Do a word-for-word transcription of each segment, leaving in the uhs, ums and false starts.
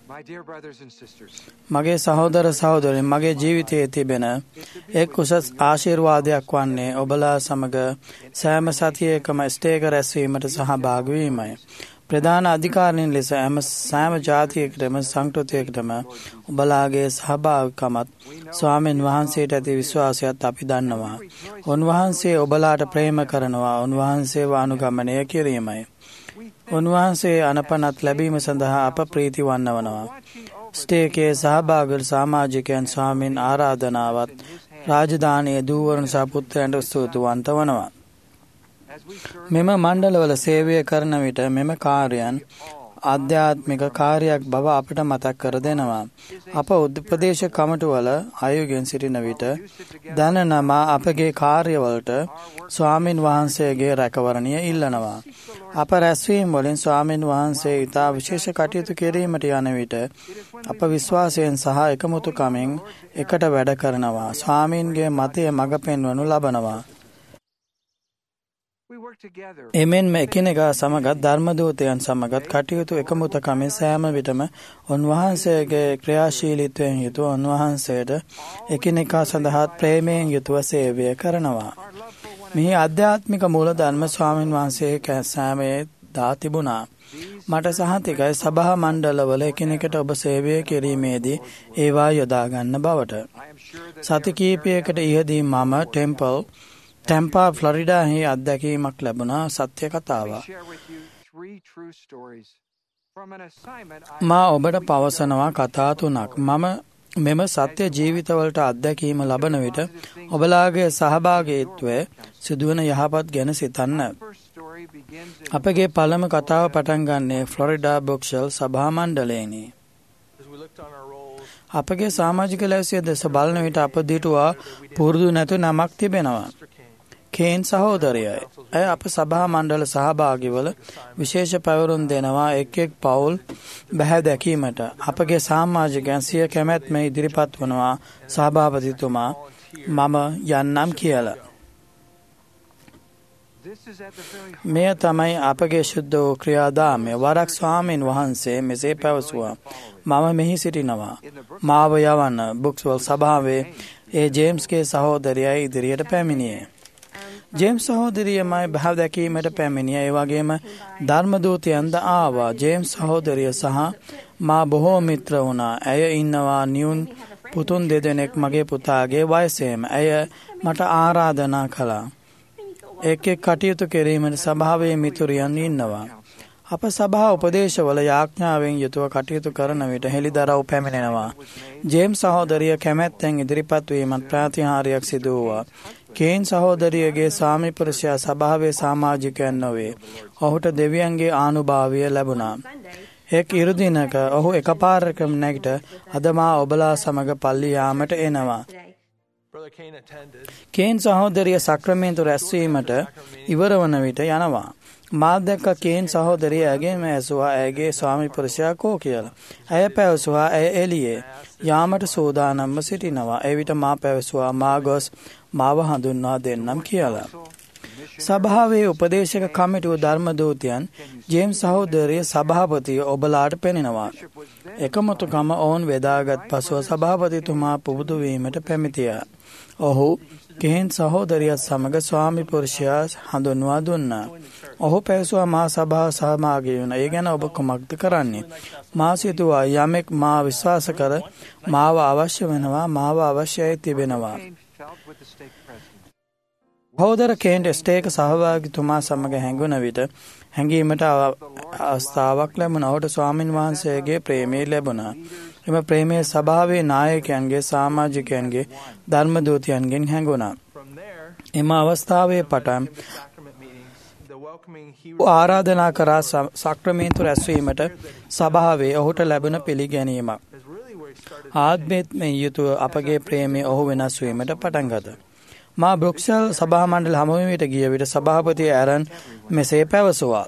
මගේ සහෝදර සහෝදරයන් මගේ ජීවිතයේ තිබෙන එක් උසස් ආශිර්වාදයක් වන්නේ ඔබලා සමග සෑම සතියකම ස්ටේක රැස්වීමට සහභාගී වීමයි. ප්‍රධාන අධිකාරීන් ලෙස හැම සෑම ජාතියකටම සංස්කෘතියකටම ඔබලාගේ සහභාගීකමත් ස්වාමීන් වහන්සේට ඇති විශ්වාසයත් අපි දන්නවා. උන්වහන්සේ ඔබලාට ප්‍රේම කරනවා. උන්වහන්සේව අනුගමනය කිරීමයි. උන්වහන්සේ අනපනත් ලැබීම සඳහා අප ප්‍රීති වන්නවනවා. ස්ටේකයේ සහභාගී සමාජිකයන් ස්වාමීන් ආරාධනාවත් රාජධානයේ දූවරුන් සහ පුත්‍රයන්ට ස්තුතිවන්ත වනවා. මෙම මණ්ඩලවල සේවය කරන විට මෙම කාර්යයන් ආධ්‍යාත්මික කාර්යයක් බව අපට මතක් කර දෙනවා. අප උපදේශ කමිටුවල අයෝගයෙන් සිටින විට දැනනමා අපගේ කාර්යවලට ස්වාමින් වහන්සේගේ රැකවරණය ඉල්ලනවා. අප රැස්වීම් වලින් ස්වාමින් වහන්සේ ඉතා විශේෂ කටයුතු කිරීමට යන විට අප විශ්වාසයෙන් සහ එකමුතුකමින් එකට වැඩ කරනවා. ස්වාමීන්ගේ මතය මඟ පෙන්වනු ලබනවා. එමෙන්ම එකිනෙකා සමගත් ධර්මදූතයන් සමගත් කටයුතු එකමුතකමින් සෑම විටම උන්වහන්සේගේ ක්‍රියාශීලීත්වයෙන් යුතුව උන්වහන්සේට එකිනෙකා සඳහාත් ප්‍රේමයෙන් යුතුව සේවය කරනවා. මෙහි අධ්‍යාත්මික මූලධර්ම ස්වාමීන් වහන්සේ සෑමේ දා තිබුණා. මට සහතිකයි සභා මණ්ඩලවල එකිනෙකට ඔබ සේවය කිරීමේදී ඒවා යොදා ගන්න බවට. සති කීපයකට ඉහදී මම ටෙම්පල් ටැම්පා ෆ්ලොරිඩාහි අත්දැකීමක් ලැබුණා. සත්‍ය කතාවක්. මා ඔබට පවසනවා කතා තුනක්. මම මෙම සත්‍ය ජීවිතවලට අත්දැකීම ලබන විට ඔබලාගේ සහභාගීත්වය සිදුවන යහපත් ගැන සිතන්න. අපගේ පළමු කතාව පටන් ගන්නේ ෆ්ලොරිඩා බොක්ෂල් සභා මණ්ඩලයෙනි. අපගේ සමාජික ලැයිසිය දෙස බලන විට අප දිටුවා පුරුදු නැතු නමක් තිබෙනවා. කේන් සහෝදරයයි. ඇය අප සභා මණ්ඩල සහභාගිවල විශේෂ පැවරුම් දෙනවා එක් එක් පවුල් බැහැ දැකීමට. අපගේ සමාජිකයන් සිය කැමැත්ම ඉදිරිපත් වනවා සභාපතිතුමා මම යන්නම් කියලා. මෙය තමයි අපගේ ශුද්ධ වූ ක්‍රියාදාමය. වරක් ස්වාමීන් වහන්සේ මෙසේ පැවසුවා. මම මෙහි සිටිනවා. මාව යවන්න. බුක්ස්වල් සභාවේ ඒ ජේම්ස්ගේ සහෝදරයයි ඉදිරියට පැමිණියේ. ජේම්ස් සහෝදරියමයි බැහැ දැකීමට පැමිණිය. ඒ වගේම ධර්මදූතයන්ද ආවා. ජේම්ස් සහෝදරිය සහ මා බොහෝ මිත්‍ර වුණා. ඇය ඉන්නවා නියුන් පුතුන් දෙදෙනෙක් මගේ පුතාගේ වයසේම. ඇය මට ආරාධනා කළා. එක් එක් කටයුතු කිරීමට සභාවේ මිතුරියන් ඉන්නවා. අප සභා උපදේශවල යාඥාවෙන් යුතුව කටයුතු කරන විට හෙළිදරව් පැමිණෙනවා. ජේම්ස් සහෝදරිය කැමැත්තෙන් ඉදිරිපත් වීමත් ප්‍රාතිහාර්යයක් සිදු වුණා. කේන් සහෝදරියගේ ස්වාමි පුරුෂයා සභාවේ සමාජිකයන් නොවේ. ඔහුට දෙවියන්ගේ ආනුභාවය ලැබුණා. එක් ඉරුදිනක ඔහු එකපාරටම නැගිට අද මා ඔබලා සමග පල්ලි යාමට එනවා. කේන් සහෝදරිය සක්‍රමේන්තු රැස්වීමට ඉවර වන විට යනවා. මා දැක්ක කේන් සහෝදරිය ඇගෙන්ම ඇසුවා ඇගේ ස්වාමි පුරුෂයා කෝ කියලා. ඇය පැවසුවා ඇය එළියේ යාමට සූදානම්ව සිටිනවා. එවිට මා පැවසුවා මා ගොස් මාව හඳුන්වා දෙන්නම් කියලා. සභාවේ උපදේශක කමිටුව ධර්මදූතයන් ජේම්ස් සහෝදරිය සභාපතිය ඔබලාට පෙනෙනවා. එකමුතුකම ඔවුන් වේදාගත් පසුව සභාපතිතුමා පුබුදු වීමට පැමිතියා. ඔහු කේන් සහෝදරියත් සමග ස්වාමි පුරුෂයා හඳුන්වා දුන්නා. ඔහු පැවසුවා මා සභාව සහභාගී වුණා. ඒ ගැන ඔබ කුමක්ද කරන්නේ? මා සිතුවා යමෙක් මා විශ්වාස කර මාව අවශ්‍ය වෙනවා මාව අවශ්‍යයි තිබෙනවා. සහෝදර කේන්ට ස්ටේක සහභාගීතුමා සමග හැඟුණ විට හැඟීමට අවස්ථාවක් ලැබුණා. ඔහුට ස්වාමින් වහන්සේගේ ප්‍රේමය ලැබුණා. එම ප්‍රේමය සභාවේ නායකයන්ගේ සමාජිකයන්ගේ ධර්මදූතයන්ගෙන් හැඟුණා. එම අවස්ථාවේ පටන් ආරාධනා කරා සක්‍රමේන්තු රැස්වීමට සභාවේ ඔහුට ලැබුණ පිළිගැනීමක්. ආත්මයෙන් යුතුව අපගේ ප්‍රේමය ඔහු වෙනස් වීමට පටන් ගත්තා. මා බ්‍රොක්ෂල් සභා මණ්ඩල හමුවීමට ගිය විට සභාපති ඇරන් මෙසේ පැවසුවා.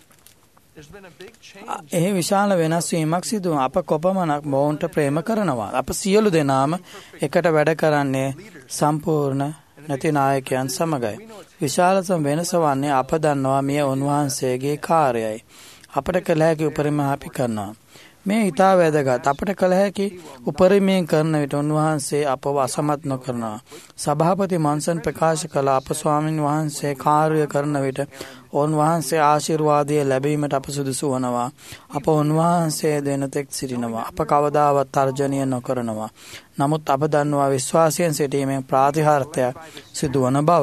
එහි විශාල වෙනස් වීමක් සිදු වුණා. අප කොපමණක් මොවුන්ට ප්‍රේම කරනවා. අප සියලු දෙනාම එකට වැඩ කරන්නේ සම්පූර්ණ නැති නායකයන් සමගයි. විශාලතම වෙනස වන්නේ අප දන්නවා මෙය උන්වහන්සේගේ කාර්යයයි. අපට කළ හැකි උපරිම අපි කරනවා. මේ ඊටා වැදගත්. අපට කල හැකි උපරිමයෙන් කරන විට උන්වහන්සේ අපව අසමත් නොකරනවා. සභාපති මන්සන් ප්‍රකාශ කළ අප ස්වාමින් වහන්සේ කාර්ය කරන විට උන්වහන්සේ ආශිර්වාදය ලැබීමට අප සුදුසු වනවා. අප උන්වහන්සේ දෙන තෙක් සිටිනවා. අප කවදාවත් තර්ජනය නොකරනවා. නමුත් අප දන්නවා විශ්වාසයෙන් සිටීමෙන් ප්‍රාතිහාර්ථයක් සිදුවන බව.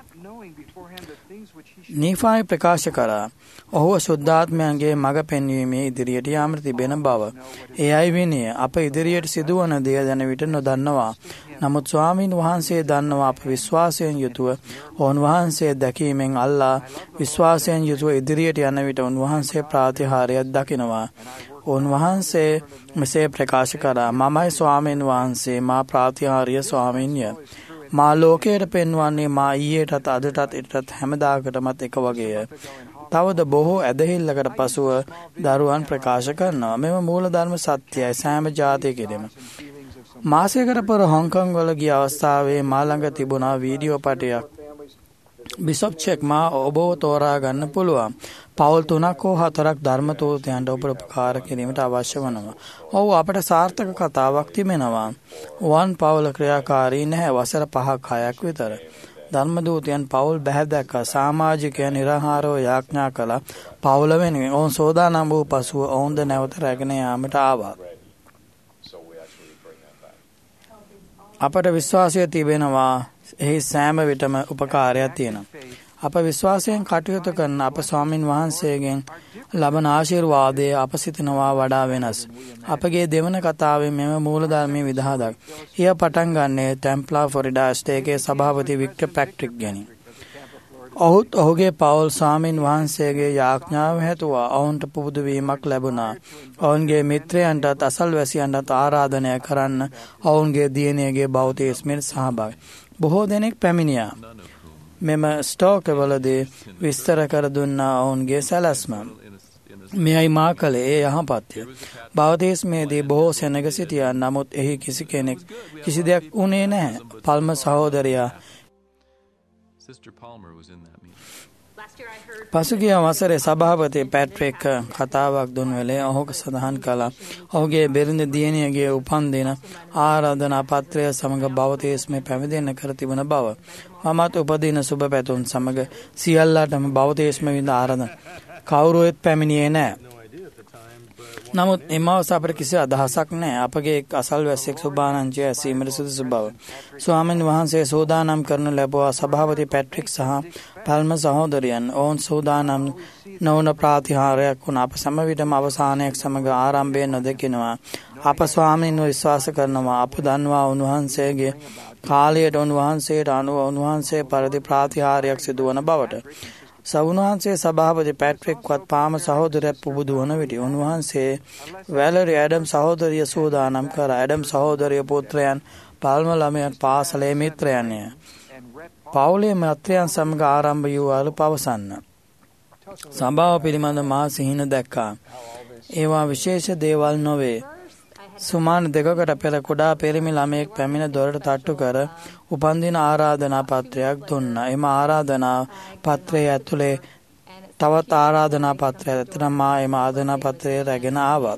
නීෆායි ප්‍රකාශ කරා ඔහුව ශුද්ධාත්මයන්ගේ මඟ පෙන්වීමේ ඉදිරියට යාමට තිබෙන බව. ඒ අයි විනය අප ඉදිරියට සිදුවන දේ දැන විට නොදන්නවා. නමුත් ස්වාමීන් වහන්සේ දන්නවා අප විශ්වාසයෙන් යුතුව උන්වහන්සේ දැකීමෙන් අල්ලා විශ්වාසයෙන් යුතුව ඉදිරියට යන විට උන්වහන්සේ ප්‍රාතිහාර්යයක් දකිනවා. උන්වහන්සේ මෙසේ ප්‍රකාශ කරා මමයි ස්වාමීන් වහන්සේ මා ප්‍රාතිහාර්ය ස්වාමීන්ය. මා ලෝකයට පෙන්වන්නේ මා ඊයේටත් අදටත් ඉටත් හැමදාකටමත් එක වගේය. තවද බොහෝ ඇදහිල්ලකට පසුව දරුවන් ප්‍රකාශ කරනවා. මෙම මූල ධර්ම සත්‍යයි සෑම ජාතියකෙදම. මාසයකට පෙර හොංකොං වල ගිය අවස්ථාවේ මා ළඟ තිබුණා වීඩියෝ පටයක්. බිෂොප් චෙක් මා ඔබව තෝරා ගන්න පුළුවන්. පවුල් තුනක් හෝ හතරක් ධර්මතෝතයන්ට ඔබ උපකාර කිරීමට අවශ්‍ය වනවා. ඔව් අපට සාර්ථක කතාවක් තිබෙනවා. වන් පවුල ක්‍රියාකාරී නැහැ වසර පහක් හයක් විතර. ධර්මදූතයන් පවුල් බැහැ දැක්කා. සමාජිකයන් නිරාහාරව යාඥා කළා. පවුල වෙනුවෙන් ඔවුන් සෝදානම් වූ පසුව ඔවුන්ද නැවත රැගෙන යාමට ආවා. අපට විශ්වාසය තිබෙනවා එහි සෑම විටම උපකාරයක් තියෙනවා. අප විශ්වාසයෙන් කටයුතු කරන අප ස්වාමින් වහන්සේගෙන් ලබන ආශිර්වාදය අප සිතනවා වඩා වෙනස්. අපගේ දෙවන කතාවේ මෙම මූලධර්මයේ විදහාදක්. එය පටන් ගන්නේ ටැම්ප්ලා ෆ්ලොරිඩා ස්ටේටයේ සභාපති වික්ටර් පැට්‍රික් ගැනි. ඔහුත් ඔහුගේ පවුල් ස්වාමින් වහන්සේගේ යාඥාව හැතුවා. ඔවුන්ට පුබුදු වීමක් ලැබුණා. ඔවුන්ගේ මිත්‍රයන්ටත් අසල්වැසියන්ටත් ආරාධනය කරන්න ඔවුන්ගේ දියණියගේ බෞතිස්මයට සහභාගී බොහෝ දෙනෙක් පැමිණියා. මෙම ස්ටෝකවලදී විස්තර කර දුන්නා ඔවුන්ගේ සැලැස්ම. මෙයයි මා කළේ ඒ යහපත්ය. බෞතිස්මයේදී බොහෝ සෙනග සිටියා. නමුත් එහි කිසි කෙනෙක් කිසි දෙයක් වුණේ නැහැ. පල්ම සහෝදරයා පසුගිය වසරේ සභාපති පැට්‍රික් කතාවක් දුන් වෙලේ ඔහු සඳහන් කළා ඔහුගේ බිරිඳ දියණියගේ උපන්දින ආරාධනා පත්‍රය සමග බෞතිස්මය පැමිණෙන්න කර තිබුණ බව. මමත් උපදින සුබ පැතුම් සමග සියල්ලටම බෞතිස්ම විඳ ආරාධන කවුරුත් පැමිණියේ නැහැ. නමුත් එමවස අපට කිසි අදහසක් නැහැ. අපගේ එක් අසල්වැසියෙක් සුභානංචිය ඇසීමට සුදුසු බව. ස්වාමීන් වහන්සේ සෝදානම් කරනු ලැබුවා සභාපති පැට්‍රික් සහ පල්ම සහෝදරයන්. ඔවුන් සෝදානම් නොවන ප්‍රාතිහාර්යයක් වුණ අප සැම විටම අවසානයක් සමග ආරම්භය නොදකිනවා. අප ස්වාමීන්ව විශ්වාස කරනවා. අප දන්නවා උන්වහන්සේගේ කාලයට උන්වහන්සේට අනුව උන්වහන්සේ පරිදි ප්‍රාතිහාර්යයක් සිදුවන බවට. සවුන්වහන්සේ සභාපති පැට්‍රික්වත් පාම සහෝදරයක් පුබුදු වන විට උන්වහන්සේ වැලරි ඇඩම් සහෝදරිය සූදානම් කර ඇඩම් සහෝදරිය පුත්‍රයන් පල්ම ළමයන් පාසලේ මිත්‍රයන්ය. පවුලේ මිත්‍රයන් සමග ආරම්භ වූ පවසන්න. සභාව පිළිබඳ මා සිහින දැක්කා. ඒවා විශේෂ දේවල් නොවේ. සුමාන දෙකකට පෙර කුඩා පිරිමි ළමයෙක් පැමිණ දොරට තට්ටු කර උපන්දින ආරාධනා පත්‍රයක් දුන්නා. එම ආරාධනා පත්‍රය ඇතුලේ තවත් ආරාධනා පත්‍රයක් ඇතුළේ මා එම ආරාධනා පත්‍රය රැගෙන ආවා.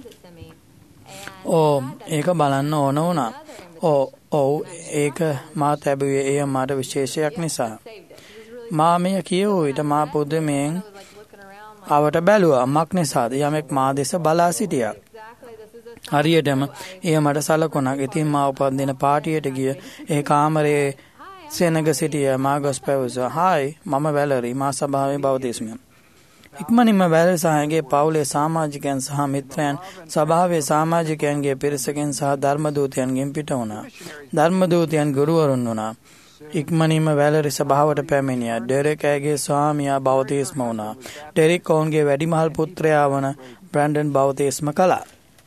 ඕ ඒක බලන්න ඕන වුණා. ඕ ඔව් ඒක මා ලැබුවේ එය මට විශේෂයක් නිසා. මා මෙය කියවූ විට මා පුදුමයෙන් අවට බැලුවා. මක් නිසාද? යමෙක් මා දෙස බලා සිටියා. හරියටම එය මට සලකුණක්. ඉතින් මා උපන්දින පාටියට ගිය ඒ කාමරයේ සෙනග සිටිය මා ගොස් පැවසුවා. හායි මම වැලරි. මා සභාවේ බෞතිස්මය. ඉක්මනින්ම වැලරි සහායගේ පවුලේ සමාජිකයන් සහ මිත්‍රයන් සභාවේ සමාජිකයන්ගේ පිරිසකින් සහ ධර්මදූතයන්ගෙන් පිට වුණා. ධර්මදූතයන් ගුරුවරුන් වුණා. ඉක්මනින්ම වැලරි සභාවට පැමිණියා. ඩෙරෙක් ඇගේ ස්වාමියා බෞතිස්ම වුණා. ඩෙරෙක් ඔවුන්ගේ වැඩිමහල් පුත්‍රයා වන බ්‍රැන්ඩන් බෞතිස්ම කළා.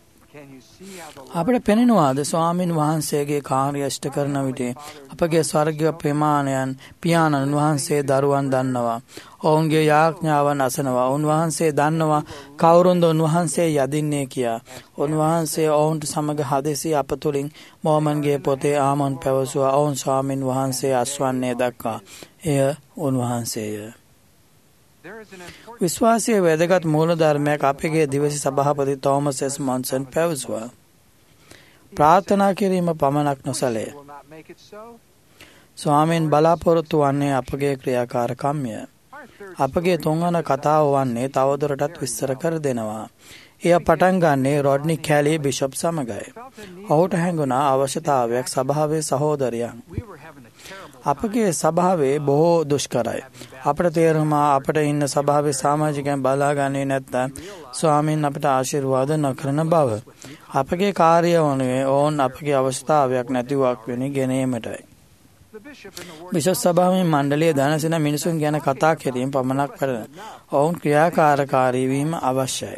අපට පෙනෙනවාද ස්වාමීන් වහන්සේගේ කාර්ය ඉෂ්ට කරන විට අපගේ ස්වර්ගීය ප්‍රමාණයන් පියාණන් වහන්සේ දරුවන් දන්නවා. ඔවුන්ගේ යාඥාවන් අසනවා. උන්වහන්සේ දන්නවා කවුරුන්ද උන්වහන්සේ යදින්නේ කියා. උන්වහන්සේ ඔවුන්ට සමග හදෙසි අප තුලින් මොමන්ගේ පොතේ ආමොන් පැවසුවා. ඔවුන් ස්වාමීන් වහන්සේ අස්වන්නේ දක්වා. එය උන්වහන්සේය. විශ්වාසයේ වැදගත් මූලධර්මයක් අපගේ දිවසේ සභාපති තෝමස් එස් මොන්සන් පැවසුවා. ප්‍රාර්ථනා කිරීම පමණක් නොසලේ. ස්වාමීන් බලාපොරොත්තු වන්නේ අපගේ ක්‍රියාකාරකම්ය. අපගේ තුන්වන කතාව වන්නේ තවදුරටත් විස්තර කර දෙනවා. එය පටන් ගන්නේ රොඩ්නි කැලී බිෂොප් සමගයි. ඔහුට හැඟුණා අවශ්‍යතාවයක් සභාවේ සහෝදරයන්. අපගේ සභාවේ බොහෝ දුෂ්කරයි. අපට තේරුමා අපට ඉන්න සභාවේ සමාජිකයන් බලාගන්නේ නැත්නම් ස්වාමීන් අපට ආශිර්වාද නොකරන බව. අපගේ කාර්යය වනුයේ ඔවුන් අපගේ අවශ්‍යතාවයක් නැතිවක් වෙනි ගෙනීමටයි. බිෂොප් සභාවේ මණ්ඩලයේ දැනසින මිනිසුන් ගැන කතා කිරීම පමණක් කරන ඔවුන් ක්‍රියාකාරකාරී වීම අවශ්‍යයි.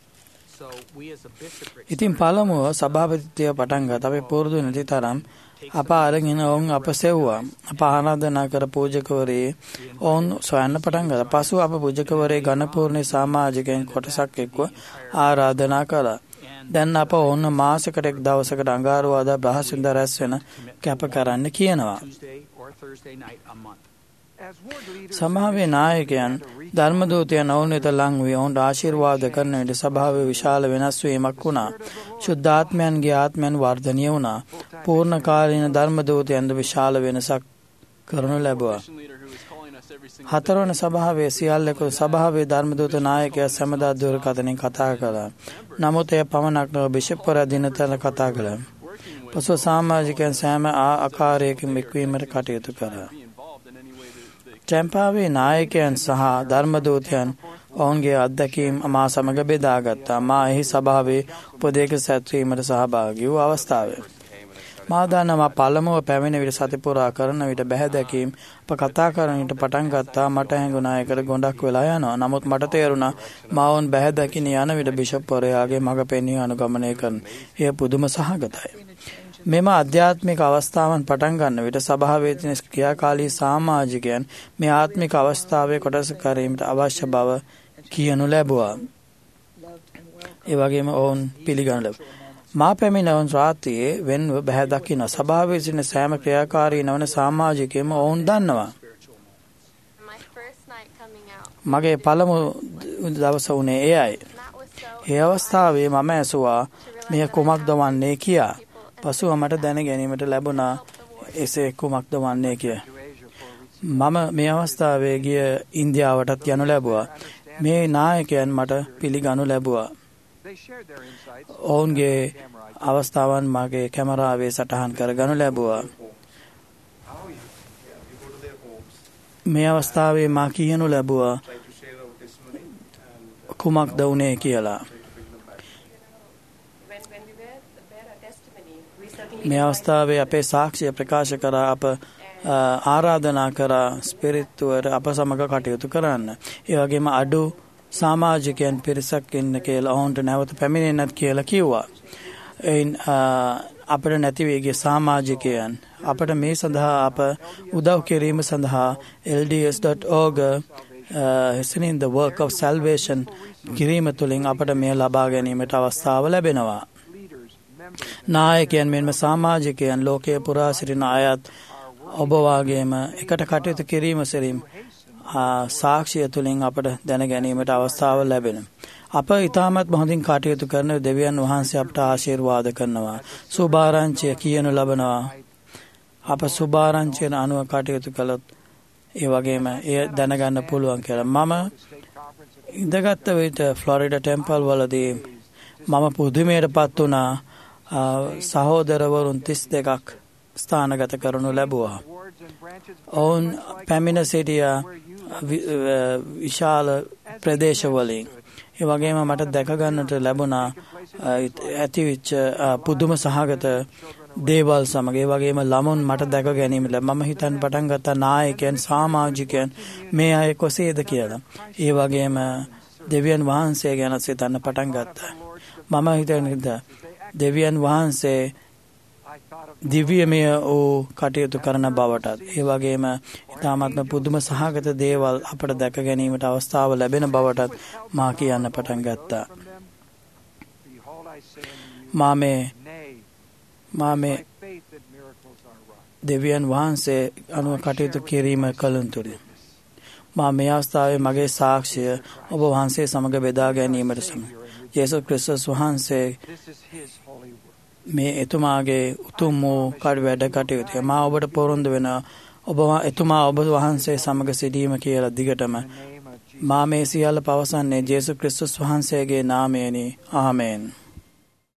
ඉතින් පළමුව සභාපතිත්වය පටන් ගත් අපේ පුරුදු නැති තරම් අප අරගෙන ඔවුන් අප සෙව්වා. අප ආරාධනා කර පූජකවරේ ඔවුන් සොයන්න පටන් ගත්තා. පසු අප පූජකවරේ ඝනපූර්ණ සමාජිකයන් කොටසක් එක්ව ආරාධනා කළා. දැන් අප ඔවුන් මාසයකට එක් දවසකට අඟහරුවාදා බ්‍රහස්පතින්දා රැස් වෙන කැප කරන්න කියනවා. සභාවේ නායකයන් ධර්මදූතයන් ඔවුන් වෙත ලං වී ඔවුන්ට ආශිර්වාද කරන විට සභාවේ විශාල වෙනස් වීමක් වුණා. ශුද්ධාත්මයන්ගේ ආත්මයන් වර්ධනය වුණා. පූර්ණ කාලීන ධර්මදූතයන්ද විශාල වෙනසක් කරනු ලැබුවා. හතරවන සභාවේ සියල්ලක සභාවේ ධර්මදූත ናයකයා සමදා දුරකථනයෙන් කතා කළා. නමුත් එය පමණක් නොව බිෂප්වරයා දිනතල කතා කළා. පසුව සමාජිකයන් සෑම ආකාරයකින් එක්වීමට කටයුතු කළා. ටැම්පාවේ නායකයන් සහ ධර්මදූතයන් ඔවුන්ගේ අත්දැකීම් මා සමග බෙදාගත්තා. මා එහි සභාවේ උපදේශ සැත්වීමට සහභාගී වූ අවස්ථාවේ මා දන්නවා පළමුව පැමිණ විට සතිපුරා කරන විට බැහැදැකීම් අප කතා කරන විට පටන් ගත්තා. මට හැඟුණා ඒකට ගොඩක් වෙලා යනවා. නමුත් මට තේරුණා මා වුන් බැහැදකින යන විට බිෂප්වරයාගේ මඟ පෙන්වී අනුගමනය කරන එය පුදුම සහගතයි. මෙම අධ්‍යාත්මික අවස්ථාවන් පටන් ගන්න විට සභාවේ තියෙන ක්‍රියාකාරී සමාජිකයන් මේ ආත්මික අවස්ථාවේ කොටස කිරීමට අවශ්‍ය බව කියනු ලැබුවා. ඒ වගේම ඔවුන් පිළිගනු ලැබුවා. මා පැමිණවන රාත්‍රියේ වෙන්ව බැහැ දකින්න සභාවේ සිටින සෑම ක්‍රියාකාරී නොවන සමාජිකයම ඔවුන් දන්නවා. මගේ පළමු දවස වුණේ එයයි. ඒ අවස්ථාවේ මම ඇසුවා මෙය කුමක්ද වන්නේ කියා. පසුව මට දැන ගැනීමට ලැබුණා එසේ කුමක්ද වන්නේ කිය. මම මේ අවස්ථාවේ ගිය ඉන්දියාවටත් යනු ලැබුවා. මේ නායකයන් මට පිළිගනු ලැබුවා. ඔවුන්ගේ අවස්ථාවන් මගේ කැමරාවේ සටහන් කරගනු ලැබුවා. මේ අවස්ථාවේ මා කියනු ලැබුවා කුමක්ද වුණේ කියලා. මේ අවස්ථාවේ අපේ සාක්ෂිය ප්‍රකාශ කරා අප ආරාධනා කරා ස්පිරිතුවට අප සමග කටයුතු කරන්න. ඒ වගේම අඩු සමාජිකයන් පිරිසක් ඉන්න කියලා ඔවුන්ට නැවත පැමිණෙන්නත් කියලා කිව්වා. එයින් අපට නැති වී ගිය සමාජිකයන් අපට මේ සඳහා අප උදව් කිරීම සඳහා L D S dot org listening the work of salvation කිරීම තුළින් අපට මේ ලබා ගැනීමට අවස්ථාව ලැබෙනවා. නායකයන් මෙන්ම සමාජිකයන් ලෝකයේ පුරා සිටින අයත් ඔබ වාගේම එකට කටයුතු කිරීම සිරීම සාක්ෂිය තුළින් අපට දැන ගැනීමට අවස්ථාව ලැබෙන. අප ඉතාමත් හොඳින් කටයුතු කරන දෙවියන් වහන්සේ අපට ආශිර්වාද කරනවා. සුභාරංචිය කියනු ලබනවා. අප සුභාරංචියට අනුව කටයුතු කළොත් ඒ වගේම එය දැනගන්න පුළුවන් කියලා. මම ඉඳගත්ත විට ෆ්ලොරිඩා ටෙම්පල් වලදී මම පුදුමයට පත් වුණා. සහෝදරවරුන් තිස් දෙකක් ස්ථානගත කරනු ලැබුවා. ඔවුන් පැමිණ සිටියා විශාල ප්‍රදේශවලින්. ඒ වගේම මට දැකගන්නට ලැබුණා ඇතිවිච්ච පුදුම සහගත දේවල් සමග. ඒ වගේම ළමුන් මට දැක ගැනීම ලැබ මම හිතන්න පටන් ගත්තා නායකයන් සමාජිකයන් මේ අය කොසේද කියලා. ඒ වගේම දෙවියන් වහන්සේ ගැන සිතන්න පටන් ගත්තා. මම හිතන්නේ දෙවියන් වහන්සේ දිව්‍යමය වූ කටයුතු කරන බවටත් ඒ වගේම ඉතාමත්ම පුදුම සහගත දේවල් අපට දැක ගැනීමට අවස්ථාව ලැබෙන බවටත් මා කියන්න පටන් ගත්තා. මා මේ මා මේ දෙවියන් වහන්සේ අනුව කටයුතු කිරීම කලුන් තුළින් මා මේ අවස්ථාවේ මගේ සාක්ෂිය ඔබ වහන්සේ සමග බෙදා ගැනීමට සම. යේසුස් ක්‍රිස්තුස් වහන්සේ මේ එතුමාගේ උතුම් වූ කඩ වැඩ කටයුතු. මා ඔබට පොරොන්දු වෙන ඔබ එතුමා ඔබ වහන්සේ සමග සිටීම කියලා දිගටම මා මේ සියල්ල පවසන්නේ යේසුස් ක්‍රිස්තුස් වහන්සේගේ නාමයෙනි. ආමේන්.